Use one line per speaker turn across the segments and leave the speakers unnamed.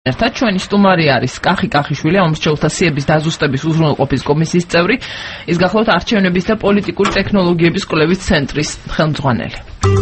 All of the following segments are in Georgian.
ერთად ჩვენი სტუმარი არის კახი კახიშვილი, ომსჩეულთა სიების დაზუსტების უზრუნველყოფის კომისიის წევრი, ის გახლავთ არჩევნების და პოლიტიკური ტექნოლოგიების კვლევის ცენტრის ხელმძღვანელი.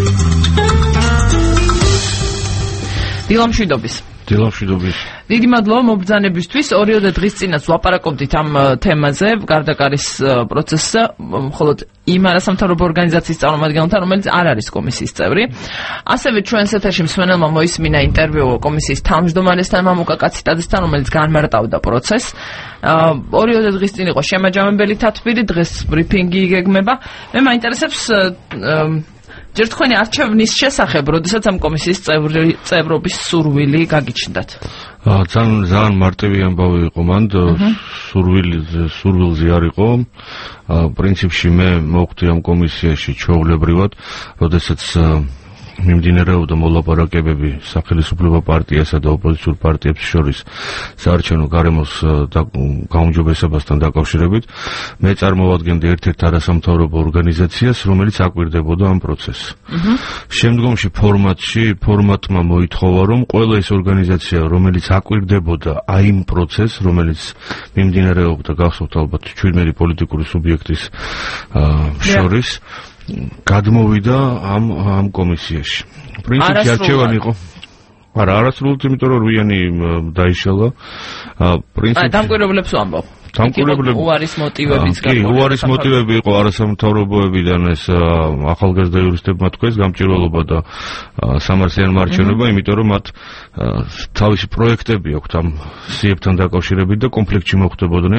დილამშვიდობის. დიდი მადლობა მობრძანებისთვის. 2 დღის წინაც ვაპარაკობდით ამ თემაზე, გარდაკარის პროცესზე, მხოლოდ იმ არასამთავრობო ორგანიზაციის წარმომადგენელთან, რომელიც არ არის კომისიის წევრი. ასევე ჩვენს ეთერში მსმენელმა მოისმინა ინტერვიუ კომისიის თავმჯდომარესთან მამუკა კაციტაძესთან, რომელიც განმარტავდა პროცესს. 2 დღის წინ იყო შემაჯამებელი თათბირი, დღეს ბრიფინგი იგეგმება. მე მაინტერესებს ჯერ თქვენი არჩევნის შესახებ, როდესაც ამ კომისიის წევრობის სურვილი გაგიჩნდათ.
ძალიან მარტივი ამბავი იყო მან, სურვილზე არ იყო. პრინციპში მე მოვხდი ამ კომისიაში ჩვეულებრივად, როდესაც მიმდინარეობდა მოლაპარაკებები სახელმწიფო პარტიასა და ოპოზიციურ პარტიებს შორის საარჩევნო გარემოს გაუმჯობესებასთან დაკავშირებით. მე წარმოვადგენდი ერთ-ერთ არასამთავრობო ორგანიზაციას, რომელიც აკვირდებოდა ამ პროცესს. შემდგომში ფორმატმა მოითხოვა, რომ ყველა ეს ორგანიზაცია, რომელიც აკვირდებოდა იმ პროცესს, რომელიც მიმდინარეობდა გახსოვთ ალბათ 17 პოლიტიკური სუბიექტის შორის, გადმოვიდა ამ კომისიაში. პრინციპი არჩევანი იყო. არასრულად, იმიტომ რომ რვიანი დაიშალა. პრინციპი
დამკვირვებლებს ვამბობ. უარის მოტივებიც
უარის მოტივები იყო არასამთავრობოებიდან, ეს ახალგაზრდა იურისტებმა თქვეს გამჭირვალობა და სამართლიანი მარჩევნობა, იმიტომ რომ მათ თავისი პროექტები აქვთ ამ სიებთან დაკავშირებით და კონფლიქტში მოხვდებოდნენ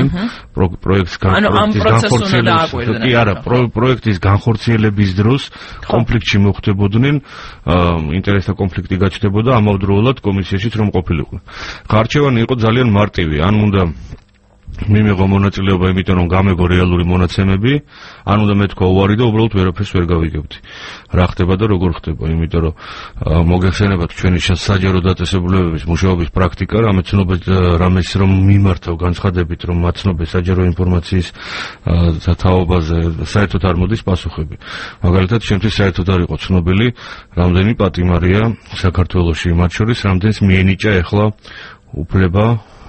პროექტის განხორციელების დროს კონფლიქტში მოხვდებოდნენ, ინტერესთა კონფლიქტი გაჩნდებოდა, ამავდროულად კომისიაშიც რომ ყოფილიყვნენ. არჩევანი იყო ძალიან მარტივი, ან უნდა მიმეღო მონაწილეობა, იმიტომ რომ გამეგო რეალური მონაცემები, ან უნდა მეთქვა უარი და უბრალოდ ვერაფერს ვერ გავიგებდი. რა ხდება და როგორ ხდება, იმიტომ რომ მოგეხსენებათ ჩვენი საჯარო დაწესებულებების მუშაობის პრაქტიკა, რამეს რომ მიმართავ განცხადებით, რომ მაცნობე საჯარო ინფორმაციის თაობაზე საერთოდ არ მოდის პასუხები. მაგალითად, შემთხვევით საერთოდ არ იყო ცნობილი, რამდენი პატიმარია საქართველოში, მათ შორის რამდენს მიენიჭა ახლა უფლება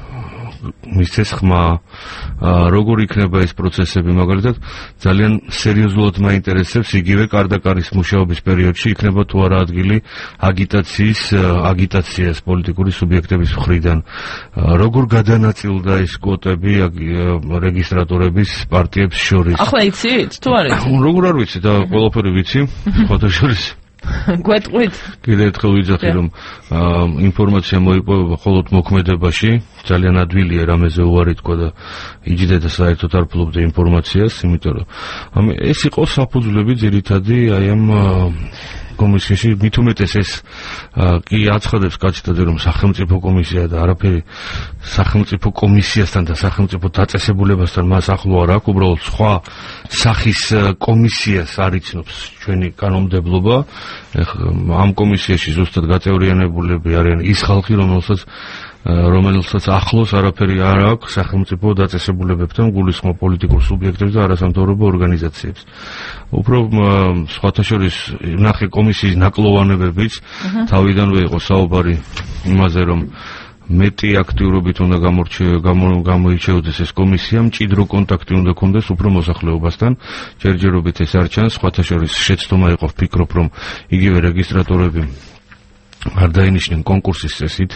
მისცეს ხმა, როგორ იქნება ეს პროცესები, მაგალითად, ძალიან სერიოზულად მაინტერესებს იგივე კარდაკარის მუშაობის პერიოდში იქნება თუ არა ადგილი აგიტაციას პოლიტიკური სუბიექტების მხრიდან, როგორ გადანაწილდა ეს კვოტები რეგისტრატორების პარტიებს შორის.
ახლა იცით თუ არა?
როგორ არ ვიცი და ყველაფერი ვიცი, ხოთა შორის.
გვეტყვით?
კიდევ ერთხელ ვიძახი, რომ ინფორმაცია მოიპოვება მხოლოდ მოქმედებაში, ძალიან ადვილია რამეზე უარი თქვა და იჯდა და საერთოდ არ ფლობდა ინფორმაციას, იმიტომ რომ ეს იყო საფუძვლები ძირითადი აი ამ კომისიაში, მით უმეტეს ეს კი აცხადებს კაციტაძე, რომ სახელმწიფო კომისია და არაფერი სახელმწიფო კომისიასთან და სახელმწიფო დაწესებულებასთან მას ახლო არ აქვს, უბრალოდ სხვა სახის კომისიას არ იცნობს ჩვენი კანონმდებლობა. ამ კომისიაში ზუსტად გაწევრიანებულები არიან ის ხალხი, რომელსაც ახლოს არაფერი არ აქვს სახელმწიფო დაწესებულებებთან, გულისხმობ პოლიტიკურ სუბიექტებს და არასამთავრობო ორგანიზაციებს. უფრო სხვათა შორის ნახე კომისიის ნაკლოვანებებიც თავიდანვე იყო საუბარი იმაზე, რომ მეტი აქტიურობით უნდა გამოირჩეოდეს ეს კომისია, მჭიდრო კონტაქტი უნდა ქონდეს უფრო მოსახლეობასთან, ჯერჯერობით ეს არ ჩანს, სხვათა შორის შეცდომა იყო, ვფიქრობ, რომ იგივე რეგისტრატორები არ დაინიშნენ კონკურსის წესით,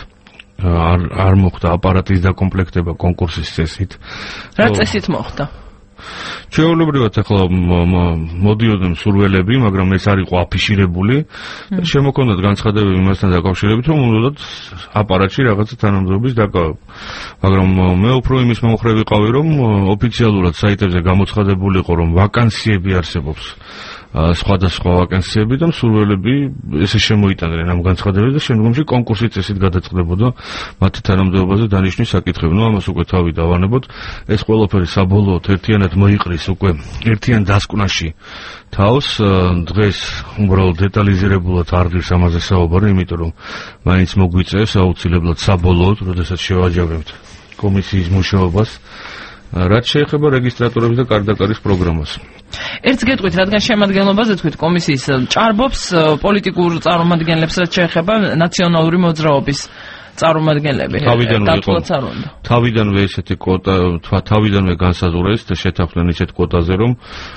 არ მოხდა აპარატის დაკომპლექტება კონკურსის წესით.
რა წესით მოხდა?
ჩვეულებრივად ახლა მოდიოდნენ სურველები, მაგრამ ეს არ იყო აფიშირებული. შემოქონდათ განცხადებები იმასთან დაკავშირებით, რომ უნდათ აპარატში რაღაცა თანამდებობის დაკავება. მაგრამ მე უფრო იმის მომხრე ვიყავი, რომ ოფიციალურად საიტებზე გამოცხადებულიყო, რომ ვაკანსიები არსებობს. სხვადასხვა ვაკანსიები და მსურველები ესე შემოიტანდნენ ამ განცხადებებს და შემდგომში კონკურსის წესით გადაწყდებოდა მათი თანამდებობაზე დანიშნვის საკითხები. ამას უკვე თავი დავანებოთ. ეს ყველაფერი საბოლოოდ ერთიანად მოიყრის უკვე ერთიან დასკვნაში თავს. დღეს უბრალოდ დეტალიზირებულად არ ღირს ამაზე საუბარი, იმიტომ რომ მაინც მოგვიწევს აუცილებლად საბოლოოდ, როდესაც შევაჯამებთ კომისიის მუშაობას, რაც შეეხება რეგისტრატორების და კარდაკარის პროგრამას.
ერთს გეტყვით, რადგან შემადგენლობაზე თქვით კომისიის ჭარბობს პოლიტიკურ წარმომადგენლებს, რაც შეეხება ნაციონალური მოძრაობის წარმომადგენლები
თავიდანვე ესეთი კვოტა თავიდანვე განსაზღვრეს და შეთანხმდნენ ისეთ კვოტაზე რომ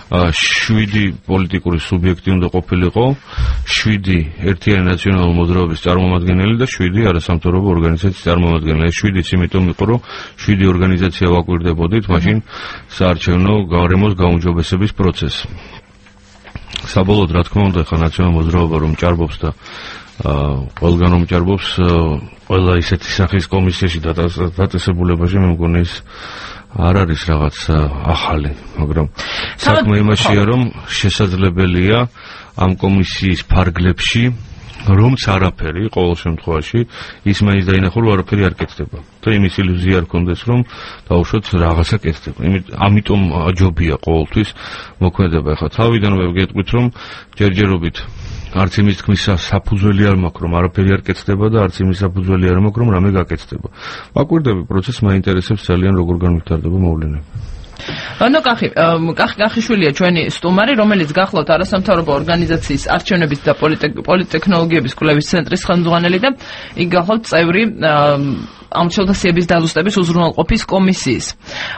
7 პოლიტიკური სუბიექტი უნდა ყოფილიყო 7 ერთიანი ნაციონალური მოძრაობის წარმომადგენელი და 7 არასამთავრობო ორგანიზაციის წარმომადგენელი 7-იც იმიტომ იყო რომ 7 ორგანიზაცია ვაკვირდებოდით მაშინ საარჩევნო გარემოს გაუმჯობესების პროცესს საბოლოოდ რა თქმა უნდა ხა ნაციონალური მოძრაობა რომ ჭარბობს და ყველგან რომ ჭარბობს ყველა ისეთი სახის კომისიაში დაწესებულებაში მე მგონი ის არ არის რაღაც ახალი მაგრამ საქმე იმაშია რომ შესაძლებელია ამ კომისიის ფარგლებში რომც არაფერი ყოველ შემთხვევაში ის მაინც დაინახო რომ არაფერი არ კეთდება და იმის ილუზია არ ქონდეს რომ დაუშვათ რაღაცა კეთდება ამიტომ ჯობია ყოველთვის მოქმედება ახლა თავიდანვე გეტყვით რომ ჯერჯერობით არც იმის თქმის საფუძველი არ მაქვს რომ არაფერი არ კეთდება და არც იმის საფუძველი არ მაქვს რომ რამე გაკეთდება ვაკვირდები პროცესს მაინტერესებს ძალიან როგორ განვითარდება მოვლენები
ანუ კახიშვილია ჩვენი სტუმარი, რომელიც გახლავთ არასამთავრობო ორგანიზაციის არჩევნების და პოლიტტექნოლოგიების კვლევის ცენტრის ხელმძღვანელი და იქ გახლავთ წევრი ამ შეხვედრების დაზუსტების უზრუნველყოფის კომისიის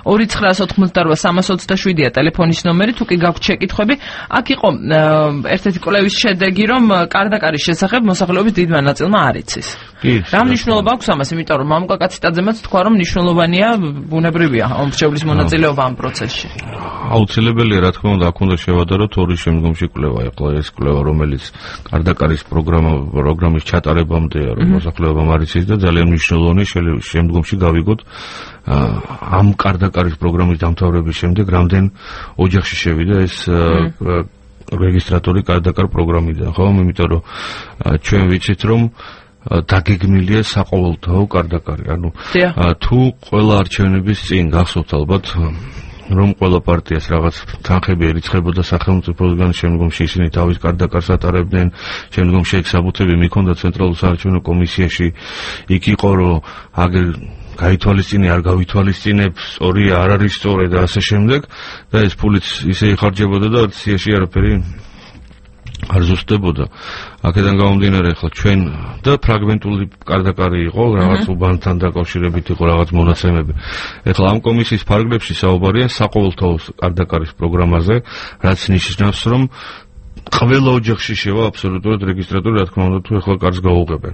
2988-327-ია ტელეფონის ნომერი თუ კი გაქვთ შეკითხვები აქ იყო ერთ-ერთი კვლევის შედეგი რომ კარდაკარის შესახებ მოსახლეობის დიდმა ნაწილმა არ იცის რა მნიშვნელობა აქვს ამას იმიტომ რომ მამუკა კაციტაძემაც თქვა რომ მნიშვნელოვანია ბუნებრივია ამ მრჩევლის მონაწილეობა ამ პროცესში
აუცილებელია რა თქმა უნდა აქ უნდა შევადაროთ ორი შემდგომში კვლევა ახლა ეს კვლევა რომელიც კარდაკარის პროგრამის ჩატარებამდეა რომ მოსახლეობამ არ იცის და ძალიან მნიშვნელოვანია შემდგომში გავიგოთ ამ კარდაკარის პროგრამის დამთავრების შემდეგ რამდენ ოჯახში შევიდა ეს რეგისტრატორი კარდაკარ პროგრამიდან ხო იმიტომ რომ ჩვენ ვიცით რომ დაგეგმილია საყოველთაო კარდაკარი ანუ თუ ყველა არჩევნების წინ გახსოვთ ალბათ რომ ყველა პარტიას რაღაც თანხები ერიცხებოდა სახელმწიფოსგან შემდგომში ისინი თავის კარდაკარს ატარებდნენ შემდგომში ეგ საბუთები მიქონდა ცენტრალურ საარჩევნო კომისიაში იქ იყო რომ აგერ გაითვალისწინე არ გავითვალისწინებს სწორია არ არის სწორი და ასე შემდეგ და ეს ფულიც ისე იხარჯებოდა და სიაში არაფერი არ ზუსტდებოდა აქედან გამომდინარე ახლა ჩვენ და ფრაგმენტული კარდაკარი იყო რაღაც უბანთან დაკავშირებით იყო რაღაც მონაცემები ახლა ამ კომისიის ფარგლებში საუბარია საყოველთაო კარდაკარის პროგრამაზე რაც ნიშნავს რომ ყველა ოჯახში შევა აბსოლუტურად რეგისტრატორი რა თქმა უნდა თუ ახლა კარს გაუღებენ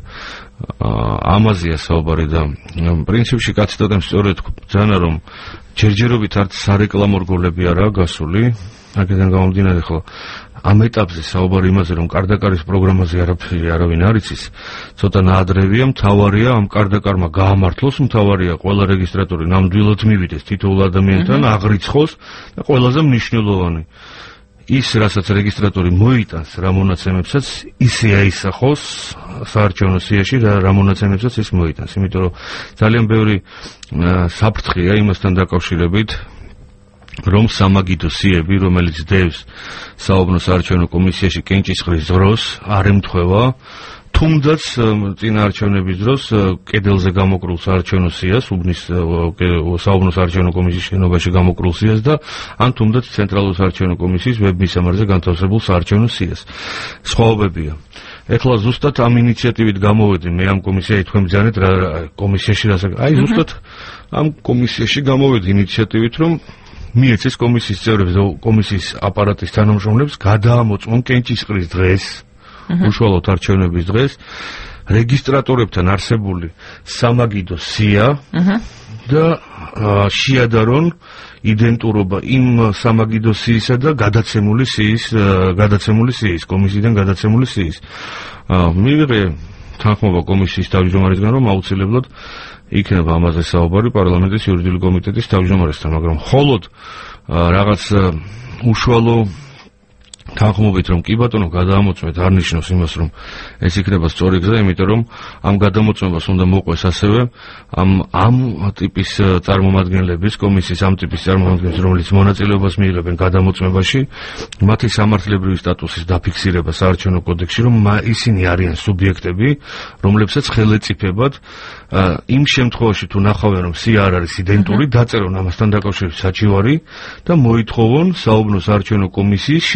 ამაზეა საუბარი და პრინციპში კაცდადამ სწორედ ბრძანა რომ ჯერჯერობით არც სარეკლამო რგოლები არაა გასული აქედან გამომდინარე ახლა ამ ეტაპზე საუბარი იმაზე რომ კარდაკარის პროგრამაზე არავინ არ იცის ცოტა ნაადრევია მთავარია ამ კარდაკარმა გაამართლოს მთავარია ყველა რეგისტრატორი ნამდვილად მივიდეს თითოეულ ადამიანთან აღრიცხოს და ყველაზე მნიშვნელოვანი ის რასაც რეგისტრატორი მოიტანს რა მონაცემებსაც ისე აისახოს საარჩევნო სიაში რა მონაცემებსაც ის მოიტანს იმიტომ რომ ძალიან ბევრი საფრთხეა იმასთან დაკავშირებით რომ სამაგიდო სიები რომელიც დევს საუბნო საარჩევნო კომისიაში კენჭისყრის დროს არ ემთხვევა თუმდაც წინა არჩევნების დროს კედელზე გამოკრულ საარჩევნო სიას უბნის საუბნო საარჩევნო კომისიის შენობაში გამოკრულ სიას და ან თუმდაც ცენტრალურ საარჩევნო კომისიის ვებმისამართზე განთავსებულ საარჩევნო სიას სხვაობებია ეხლა ზუსტად ამ ინიციატივით გამოვედი მე ამ კომისიაში თქვენ ბრძანეთ რა კომისიაში აი ზუსტად ამ კომისიაში გამოვედი ინიციატივით რომ მიეცეს კომისიის წევრებს და კომისიის აპარატის თანამშრომლებს გადაამოწმონ კენჭისყრის დღეს უშუალოდ არჩევნების დღეს რეგისტრატორებთან არსებული სამაგიდო სია და შეადარონ იდენტურობა იმ სამაგიდო სიისა და გადაცემული სიის კომისიიდან გადაცემული სიის მივიღე თანხმობა კომისიის თავმჯდომარესგან რომ აუცილებლად იქნება ამაზე საუბარი პარლამენტის იურიდიული კომიტეტის თავმჯდომარესთან მაგრამ მხოლოდ რაღაც უშუალო თანხმობით რომ კი ბატონო გადაამოწმეთ არ ნიშნავს იმას რომ ეს იქნება სწორი გზა იმიტომ რომ ამ გადამოწმებას უნდა მოყვეს ასევე ამ ტიპის წარმომადგენლების კომისიის ამ ტიპის წარმომადგენლებს რომელიც მონაწილეობას მიიღებენ გადამოწმებაში მათი სამართლებრივი სტატუსის დაფიქსირება საარჩევნო კოდექსში რომ ისინი არიან სუბიექტები რომლებსაც ხელეწიფებად იმ შემთხვევაში თუ ნახავენ რომ სია არ არის იდენტური დაწერონ ამასთან დაკავშირებით საჩივარი და მოითხოვონ საუბნო საარჩევნო კომისიის შედეგების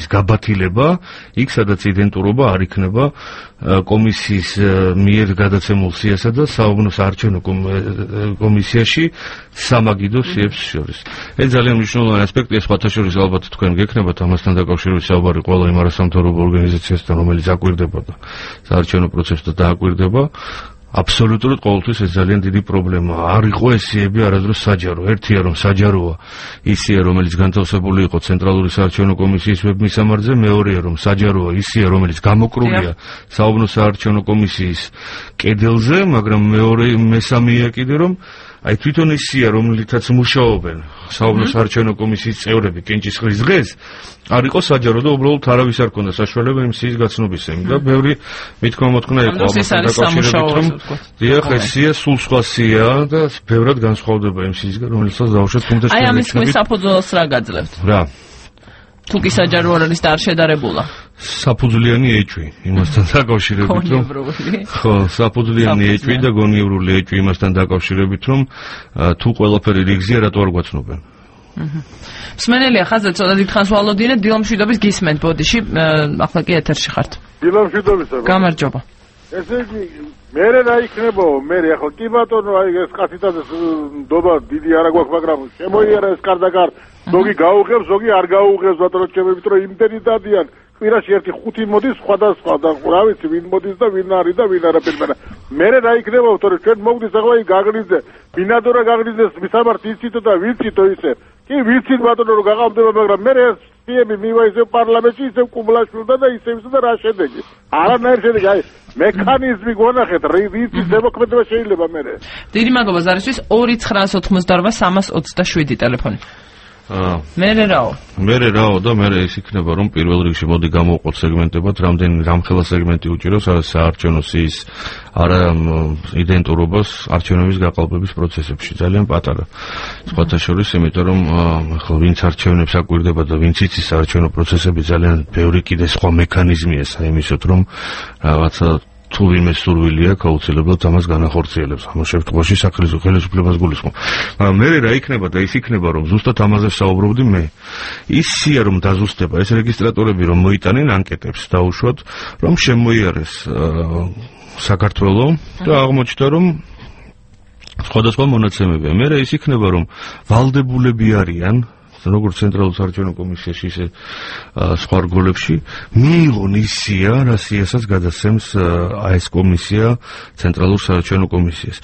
კომისიის გაბათილება, იქ სადაც იდენტურობა არ იქნება კომისიის მიერ გადაცემულ სიასა და საუბნოს საარჩევნო კომისიაში სამაგიდო სიებს შორის. ეს ძალიან მნიშვნელოვანი ასპექტია, სხვათა შორის ალბათ თქვენ გექნებათ ამასთან დაკავშირებით საუბარი ყველა იმ არასამთავრობო ორგანიზაციასთან, რომელიც აკვირდებოდა საარჩევნო პროცესს და დააკვირდება. აბსოლუტურად ყოველთვის ეს ძალიან დიდი პრობლემაა. არ იყო ეს სიები არადროს საჯარო. ერთია რომ საჯაროა ისია, რომელიც განთავსებული იყო ცენტრალური საარჩევნო კომისიის ვებმისამართზე, მეორეა რომ საჯაროა ისია, რომელიც გამოკრულია საუბნო საარჩევნო კომისიის კედელზე, მაგრამ მესამეა კიდე რომ აი თვითონ ისია, რომლითაც მუშაობენ საუბნო საარჩევნო კომისიის წევრები კენჭისყრის დღეს, არ იყო საჯარო და უბრალოდ არავის არ ქონდა საშუალება იმ სიის გაცნობისა. და ბევრი მithქმა-მოთქმნა იყო ამასთან დაკავშირებით, რომ დიახ, ეს სია სულ სხვა სია და ბევრად განსხვავდება იმ სიისგან, რომელსაც დავუშვათ, თუმცა
აი ამის თქვენ საფუძველს რა გაძლევთ?
რა?
თუ კი საჯარო არ არის და არ შედარებულა.
საფუძვლიანი ეჭვი იმასთან დაკავშირებით, რომ ხო, საფუძვლიანი ეჭვი და გონიევრული ეჭვი იმასთან დაკავშირებით, რომ თუ ყველაფერი რიგზია, რატო არ გვაცნობენ?
მსმენელია ხაზზე ცოტა დიდხანს ვალოდიანეთ, დილამშვიდობის გისმენთ ბოდიში, ახლა კი ეთერში ხართ.
დილამშვიდობისა.
გამარჯობა.
ესე იგი, მე რა იქნებაო, მე ახლა კი ბატონო, აი ეს კაციტაძეს ნდობა დიდი არა გვაქვს, მაგრამ შემოიარა ეს კარდაკარ, ზოგი გაუღებს, ზოგი არ გაუღებს, ბატონო, ჩემებით რომ იმდენი დადიან. კვირაში ერთი 5 მოდის სხვადასხვა და რა ვიცი ვინ მოდის და ვინ არის და ვინ არა პირმენა. მე რა იქნებაო, თორე ჩვენ მოგდის ახლა იქ გაგრიძე, მინადორა გაგრიძეს მისამართი იცით და ვიცითო ისე. კი ვიცით ბატონო რომ გაყავდება, მაგრამ მე ეს სიები მივა ისე პარლამენტში ისე კუბლაშვილდა და ისე და რა შედეგი. არანაირ შედეგი, აი მექანიზმი გონახეთ, რითი დემოკრატია შეიძლება მე.
დიდი მადლობა ზარისთვის 2988327 ტელეფონი. მერე რაო და მერე ის იქნება რომ პირველ რიგში მოდი გამოვყოთ სეგმენტებად, რამდენხელა სეგმენტი უჭირავს საარჩევნო სიის არა იდენტურობას არჩევნების გაყალბების პროცესებში. ძალიან პატარა. სხვათა შორის, იმიტომ რომ ხო ვინც არჩევნებს აკვირდება და ვინც იცის საარჩევნო პროცესები, ძალიან ბევრი კიდე სხვა მექანიზმია საიმისოდ, რომ რაღაცა თუ ვინმე სურვილი აქვს, აუცილებლად ამას განახორციელებს. ამ შემთხვევაში ხელისუფლებას გულისხმობ. მაგრამ მე რა იქნება და ის იქნება, რომ ზუსტად ამაზე საუბრობდი მე. ის სია რომ დაზუსტება, ეს რეგისტრატორები რომ მოიტანენ ანკეტებს დაუშვათ, რომ შემოიარეს საქართველო და აღმოჩნდა, რომ სხვადასხვა მონაცემებია. მე რა ის იქნება, რომ ვალდებულები არიან როგორც ცენტრალურ საარჩევნო კომისიაში, ისე სხვა რგოლებში მიიღონ ისია, რა სიასაც გადასცემს ეს კომისია ცენტრალურ საარჩევნო კომისიას.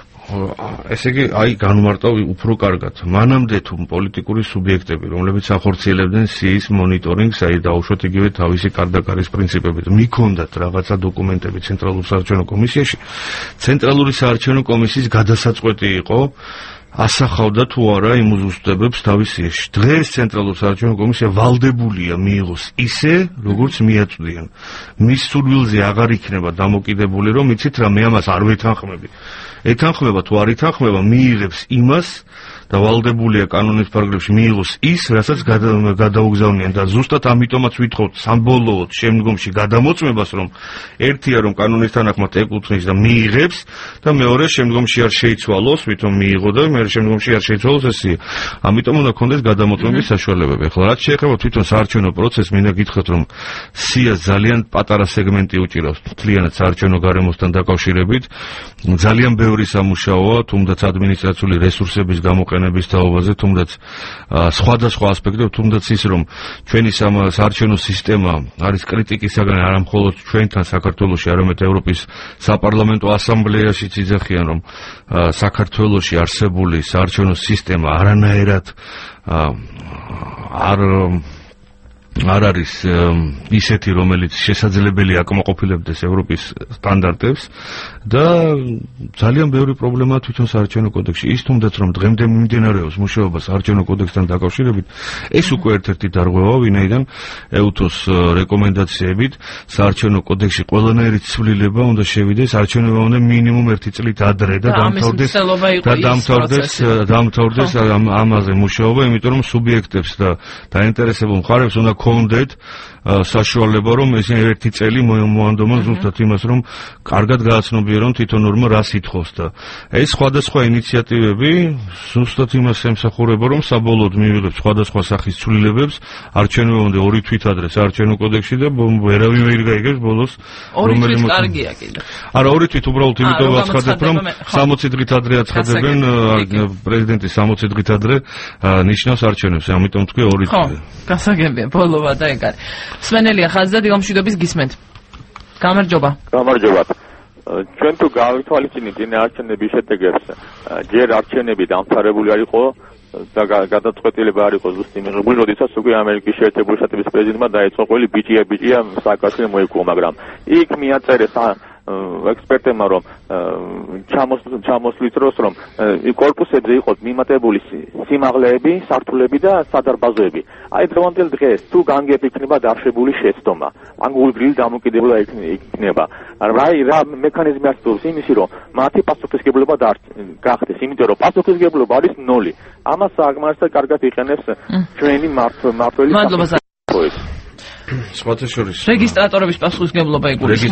ესე იგი, აი განმარტავ უფრო კარგად. მანამდე თუ პოლიტიკური სუბიექტები, რომლებიც ახორციელებდნენ სიის მონიტორინგს, აი დაუშვათ იგივე თავისი კარდაკარის პრინციპებით, მიქონდათ რაღაცა დოკუმენტები ცენტრალურ საარჩევნო კომისიაში, ცენტრალური საარჩევნო კომისიის გადასაწყვეტი იყო ასახავდა თუ არა იმ უზუსტებებს თავის სიაში. დღეს ცენტრალურ საარჩევნო კომისია ვალდებულია მიიღოს ისე, როგორც მიაწვდიან. მის სურვილზე აღარ იქნება დამოკიდებული, რომ იცით რა, მე ამას არ ვეთანხმები. ეთანხმება თუ არ ეთანხმება, მიიღებს იმას და ვალდებულია კანონის პარაგრაფში მიიღოს ის, რასაც გადაუგზავნიან და ზუსტად ამიტომაც ვითხოვთ სამბოლოოდ შემდგომში გადამოწმებას, რომ ერთია რომ კანონის თანახმად ეკუთვნის და მიიღებს და მეორე შემდგომში არ შეიცვალოს, ვითომ მიიღო და მე შემდგომში არ შეიცვალოს ესე. ამიტომ უნდა გქონდეს გადამოწმების საშუალებები. ახლა რაც შეეხება თვითონ საარჩევნო პროცესს, მინდა გითხრათ, რომ სიას ძალიან პატარა სეგმენტი უჭირავს მთლიანად საარჩევნო გარემოსთან დაკავშირებით. ძალიან ბევრი სამუშაოა, თუმდაც ადმინისტრაციული რესურსების გამოყენების თაობაზე, თუმდაც სხვადასხვა ასპექტებში, თუმდაც ის რომ ჩვენი საარჩევნო სისტემა არის კრიტიკისაგან არა მხოლოდ ჩვენთან საქართველოში, არამედ ევროპის საპარლამენტო ასამბლეაშიც იძახიან, რომ საქართველოში არსებული საარჩევნო სისტემა არანაირად არ არის ისეთი, რომელიც შესაძლებელი აკმაყოფილებდეს ევროპის სტანდარტებს და ძალიან ბევრი პრობლემაა თვითონ საარჩევნო კოდექსში. ის თუნდაც რომ დღემდე მიმდინარეობს მუშაობა საარჩევნო კოდექსთან დაკავშირებით, ეს უკვე ერთ-ერთი დარღვევაა, ვინაიდან EUTO-ს რეკომენდაციებით საარჩევნო კოდექსში ყველანაირი ცვლილება უნდა შევიდეს, არჩევნობა უნდა მინიმუმ 1 წლით ადრე და დამთავრდეს ამაზე მუშაობა, იმიტომ რომ სუბიექტებს და დაინტერესებულ მხარებს უნდა
გქონდეთ საშუალება რომ ეს ერთი წელი მოანდომონ ზუსტად იმას რომ კარგად გააცნობიერონ თვითონ ნორმა რას ითხოვს და ეს სხვადასხვა ინიციატივები ზუსტად იმას ემსახურება რომ საბოლოოდ მივიღებს სხვადასხვა სახის ცვლილებებს არჩევნებამდე 2 თვითადრეს არჩევნო კოდექსში და ვერავინ ვერ გაიგებს ბოლოს
რომელიც კარგია კიდე
არა 2 თვით უბრალოდ იმიტომ ვაცხადებ რომ 60 დღით ადრე აცხადებენ პრეზიდენტი 60 დღით ადრე ნიშნავს არჩევნებს ამიტომ თქვი 2 თვით
ხო გასაგებია ბოლოვა და ეგ არის სვენელია ხაზზე დილამშვიდობის გისმენთ გამარჯობა
ჩვენ თუ გავითვალისწინებთ იმ არჩევნების შედეგებს ჯერ არჩევნები დამთავრებული არ იყო და გადაწყვეტილება არ იყო ზუსტი მიღებული როდესაც უკვე ამერიკის შეერთებული შტატების პრეზიდენტმა დაიწყო ყველი ბიჭია სააკაშვილი მოიგო მაგრამ იქ მიაწერეს ექსპერტებმა რომ ჩამოსვლის დროს რომ კორპუსებზე იყო მიმატებული სიმაღლეები, სართულები და სადარბაზოები. აი დღევანდელ დღეს თუ განგებ იქნება დაშვებული შეცდომა, ან გულგრილი დამოკიდებულება იქნება. რა მექანიზმი არსებობს იმისი რომ მათი პასუხისგებლობა გახდეს, იმიტომ რომ პასუხისგებლობა არის 0. ამას საკმარისად კარგად იყენებს ჩვენი მმართველი
სხვათაშორის
რეგისტრატორების პასუხისგებლობა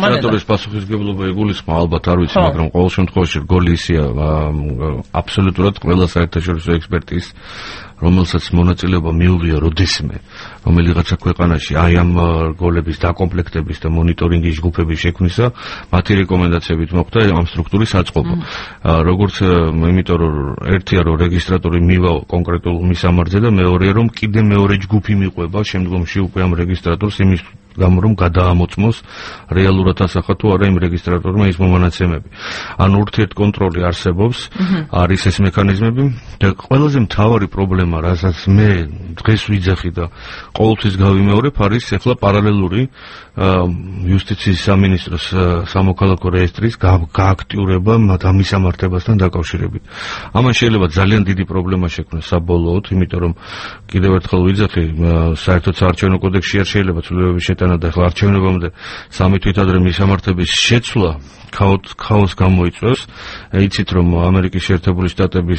იგულისხმება ალბათ არ ვიცი მაგრამ ყოველ შემთხვევაში რგოლი ისია აბსოლუტურად ყველა საერთაშორისო ექსპერტის რომელსაც მონაწილეობა მიუღია როდესმე რომელიღაცა ქვეყანაში აი ამ რგოლების დაკომპლექტების და მონიტორინგის ჯგუფების შექმნისა მათი რეკომენდაციებით მოხდა ამ სტრუქტურის აწყობა როგორც იმიტომ რომ ერთია რომ რეგისტრატორი მივა კონკრეტულ მისამართზე და მეორეა რომ კიდე მეორე ჯგუფი მიყვება შემდგომში უკვე ამ რეგისტრატორს იმის გამო რომ გადაამოწმოს რეალურად ასახა თუ არა იმ რეგისტრატორმა ის მომანაცემები. ანუ ურთიერთკონტროლი არსებობს, არის ეს მექანიზმები და ყველაზე მთავარი პრობლემა, რასაც მე დღეს ვიძახი და ყოველთვის გავიმეორებ, არის ახლა პარალელური იუსტიციის სამინისტროს სამოქალაქო რეესტრის გააქტიურება მისამართებასთან დაკავშირებით. ამან შეიძლება ძალიან დიდი პრობლემა შექმნას საბოლოოდ, იმიტომ რომ კიდევ ერთხელ ვიძახი, საერთოდ საარჩევნო კოდექსში არ შეიძლება ცვლილებების შეტანა და ახლა არჩევნებამდე 3 თვით ადრე მისამართების შეცვლა ქაოსს გამოიწვევს. იცით რომ ამერიკის შეერთებული შტატების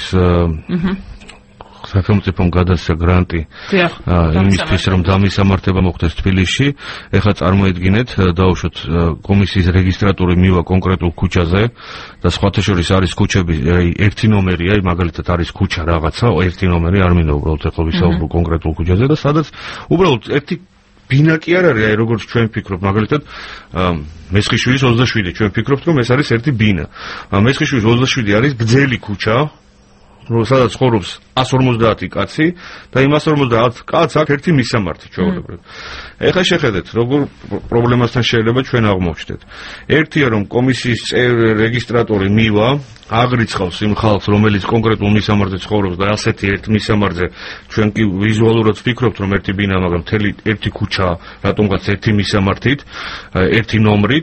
სახელმწიფომ გადასცა გრანტი იმისთვის რომ დამისამართება მოხდეს თბილისში. ეხლა წარმოედგინეთ, დაუშვოთ კომისიის რეგისტრატორი მივა კონკრეტულ ქუჩაზე და სხვათა შორის არის ქუჩები, ერთი ნომერია, მაგალითად არის ქუჩა რაღაცა, ერთი ნომერი არ მინდა უბრალოდ ეხლა ვისაუბრო კონკრეტულ ქუჩაზე და სადაც უბრალოდ ერთი ბინა კი არ არის, აი როგორც ჩვენ ვფიქრობთ, მაგალითად მესხიშვილის 27, ჩვენ ვფიქრობთ რომ ეს არის ერთი ბინა. მესხიშვილის 27 არის გრძელი ქუჩა, სადაც ცხოვრობს 150 კაცი და იმ 150 კაცს აქვს ერთი მისამართი ჩვეულებრივ. ეხლა შეხედეთ, როგორ პრობლემასთან შეიძლება ჩვენ აღმოვჩნდეთ. ერთია რომ კომისიის რეგისტრატორი მივა აღრიცხავს იმ ხალხს, რომელიც კონკრეტულ მისამართზე ცხოვრობს და ასეთი ერთ მისამართზე ჩვენ კი ვიზუალურად ვფიქრობთ რომ ერთი ბინა, მაგრამ მთელი ერთი ქუჩა, რატომღაც ერთი მისამართით, ერთი ნომრით.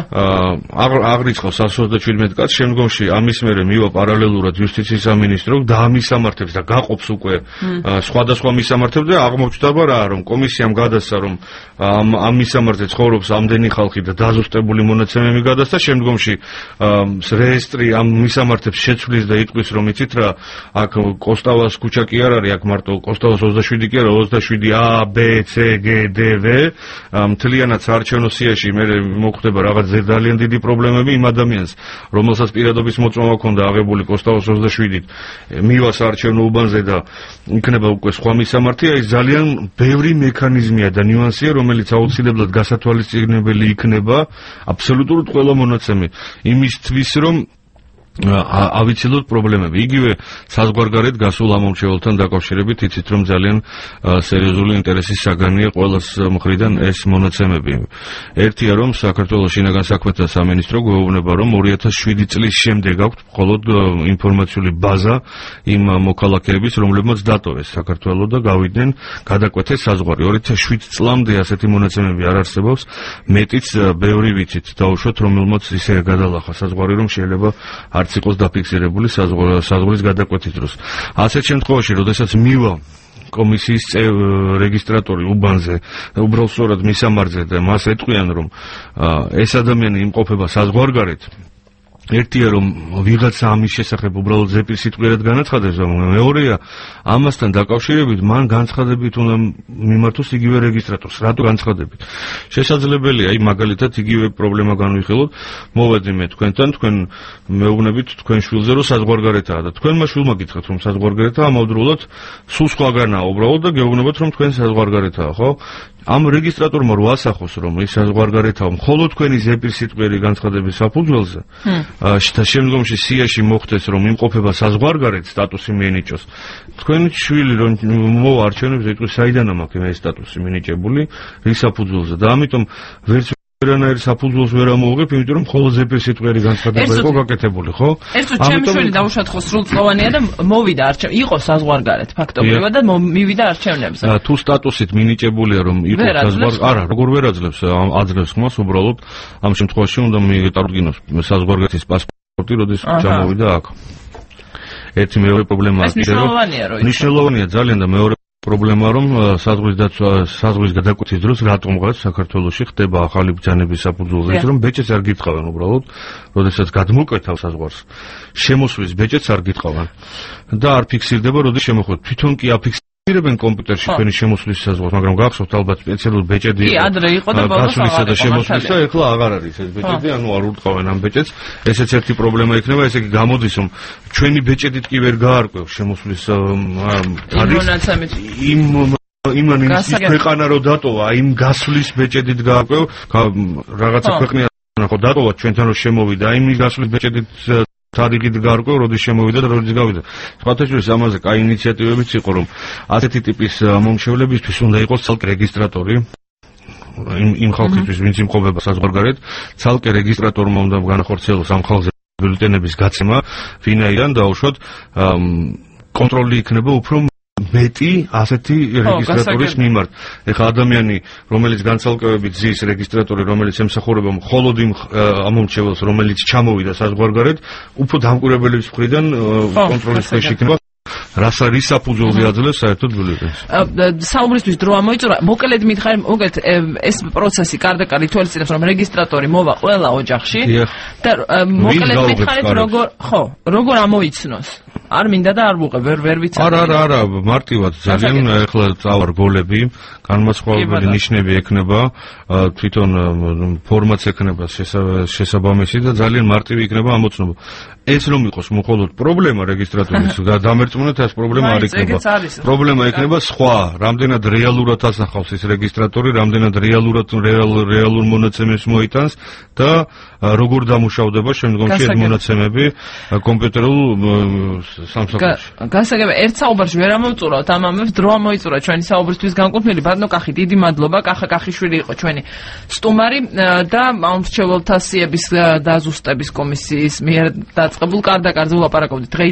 აღრიცხავს 127 კაცს, შემდგომში ამის მერე მივა პარალელურად იუსტიციის სამინისტრო დაამისამართებს და გაყოფს უკვე სხვადასხვა მისამართებს და აღმოჩნდება რა, რომ კომისიამ გადასცა რომ ამ მისამართზე ცხოვრობს ამდენი ხალხი და დაზუსტებული მონაცემები გადასცა, შემდგომში რეესტრი ამ მისამართებს შეცვლის და იტყვის რომ იცით რა, აქ კოსტავას ქუჩა კი არ არის, აქ მარტო კოსტავას 27 კი არა, 27 A, B, C, G, D, V. მთლიანად საარჩევნო სიაში მე მოხდება რაღაც ძალიან დიდი პრობლემები იმ ადამიანს, რომელსაც პირადობის მოწმობა ჰქონდა აღებული კოსტავას 27-ით, მივა საარჩევნო უბანზე და იქნება უკვე სხვა მისამართი. აი ძალიან ბევრი მექანიზმია და ნიუანსია, რომელიც აუცილებლად გასათვალისწინებელი იქნება აბსოლუტურად ყველა მონაცემი იმისთვის, რომ ავიცილოთ პრობლემები. იგივე საზღვარგარეთ გასულ ამომრჩეველთან დაკავშირებით იცით რომ ძალიან სერიოზული ინტერესის საგანია ყველას მხრიდან ეს მონაცემები. ერთია რომ საქართველოს შინაგან საქმეთა სამინისტრო გვეუბნება რომ 2007 წლის შემდეგ აქვს მხოლოდ ინფორმაციული ბაზა იმ მოქალაქეების, რომლებმაც დატოვეს საქართველო და გავიდნენ გადაკვეთეს საზღვარი. 2007 წლამდე ასეთი მონაცემები არ არსებობს. მეტიც ბევრი ვიცით დაუშვოთ რომელმაც ისე გადალახა საზღვარი რომ შეიძლება არც იყოს დაფიქსირებული საზღვრის გადაკვეთის დროს. ასეთ შემთხვევაში, როდესაც მივა კომისიის რეგისტრატორი უბანზე, უბრალოდ სწორად მისამართზე და მას ეტყვიან რომ ეს ადამიანი იმყოფება საზღვარგარეთ, ერთია რომ ვიღაცა ამის შესახებ უბრალოდ ზეპირ სიტყვიერად განაცხადებს და მეორეა ამასთან დაკავშირებით მან განცხადებით უნდა მიმართოს იგივე რეგისტრატორს რატო განცხადებით შესაძლებელია აი მაგალითად იგივე პრობლემა განვიხილოთ მოვედი მე თქვენთან თქვენ მეუბნებით თქვენ შვილზე რომ საზღვარგარეთაა და თქვენმა შვილმა გითხრათ რომ საზღვარგარეთაა ამავდროულად სულ სხვაგანაა უბრალოდ და გეუბნებათ რომ თქვენ საზღვარგარეთაა ხო ამ რეგისტრატორმა რო ასახოს რომ ის საზღვარგარეთაა მხოლოდ თქვენი ზეპირ სიტყვიერი განცხადების საფუძველზე და შემდგომში სიაში მოხდეს რომ იმყოფება საზღვარგარეთ სტატუსი მიენიჭოს თქვენი შვილი რომ მოვა არჩევნებზე იტყვის საიდანაა მაქვს ეს სტატუსი მინიჭებული რის საფუძველზე და ამიტომ ვერც ვერანაირ საფუძველს ვერ ამოვიღებ იმიტომ რომ მხოლოდ ზეპირ სიტყვიერი განცხადება იყო გაკეთებული ხო
ერთო ჩემი შვილი დაუშვათ ხო სრულწლოვანია და მოვიდა იყო საზღვარგარეთ ფაქტობრივად და მივიდა არჩევნებზე
თუ სტატუსით მინიჭებულია რომ იყო არა როგორ ვერ აძლევს ხმას უბრალოდ ამ შემთხვევაში უნდა მიეტარგინოს საზღვარგარეთის პასპორტი როდის ჩამოვიდა აქ ერთი მეორე პრობლემაა მნიშვნელოვანია ძალიან და მეორე პრობლემა რომ საზღვრის გადაკვეთის დროს რატომღაც საქართველოში ხდება ახალი ბრძანების საფუძველზე ის რომ ბეჭედს არ გითხავენ უბრალოდ როდესაც გადმოკვეთავ საზღვარს შემოსვლის ბეჭედს არ გითხავენ და არ ფიქსირდება როდის შემოხვდეთ თვითონ კი აფიქსირებენ კომპიუტერში თქვენი შემოსვლის საზღვარს მაგრამ გახსოვთ ალბათ სპეციალური ბეჭედი
იყო და
გასვლისა და შემოსვლისა ეხლა აღარ არის ეს ბეჭედი ანუ არ ურტყავენ ამ ბეჭედს ესეც ერთი პრობლემა იქნება ესე იგი გამოდის რომ ჩვენი ბეჭედით კი ვერ გაარკვევს შემოსვლის იმან ის ქვეყანა რო დატოვა იმ გასვლის ბეჭედით გაარკვევ რაღაცა ქვეყნია ხო დატოვა ჩვენთან რო შემოვიდა იმის გასვლის ბეჭედით თარიღით გაარკვევ როდის შემოვიდა და როდის გავიდა სხვათა შორის ამაზე კაი ინიციატივებიც იყო რომ ასეთი ტიპის მომშევლებლისთვის უნდა იყოს ცალკე რეგისტრატორი იმ ხალხისთვის ვინც იმყოფება საზღვარგარეთ ცალკე რეგისტრატორმა უნდა განახორციელოს ამ ხალხზე ბიულეტენების გაცემა ვინაიდან დაუშვათ კონტროლი იქნება უფრო მეტი ასეთი რეგისტრატორის მიმართ. ეხლა ადამიანი, რომელიც განცალკევებით ზის რეგისტრატორი, რომელიც ემსახურება მხოლოდ იმ ამომრჩეველს, რომელიც ჩამოვიდა საზღვარგარეთ, უფრო დამკვირვებელების მხრიდან კონტროლის ქვეშ იქნება. რის საფუძველზე აძლევს საერთოდ ბიულეტენს.
საუბრისთვის დრო ამოიწურა. მოკლედ მითხარი, მოკლედ ეს პროცესი კარდაკარი თვალსაჩინოს რომ რეგისტრატორი მოვა ყველა ოჯახში და მოკლედ მითხარით როგორ ამოიცნოს. არ მინდა და არ ვუყებ, ვერ ვიცავ.
არა, მარტივად ძალიან ეხლა წავარ გოლები, განმასხვავებელი ნიშნები ექნება, თვითონ ფორმაც ექნება შესაბამისი და ძალიან მარტივი იქნება ამოცნობა. ეს რომ იყოს მხოლოდ პრობლემა რეგისტრატორის და დამერწმუნეთ ეს პრობლემა არ იქნება. პრობლემა იქნება სხვა, რამდენად რეალურად ასახავს ეს რეგისტრატორი, რამდენად რეალურ მონაცემებს მოიტანს და როგორ დამუშავდება შემდგომში ეს მონაცემები კომპიუტერულ სამსახურში.
გასაგებია, ერთ საუბარში ვერ ამოვწურავთ ამ ამებს, დრო ამოიწურა ჩვენი საუბრისთვის განკუთვნილი. ბატონო კახი, დიდი მადლობა. კახა კახიშვილი იყო ჩვენი სტუმარი და ამომრჩეველთა სიების დაზუსტების კომისიის მიერ დაწყებულ კარდაკარზე ვლაპარაკობდით.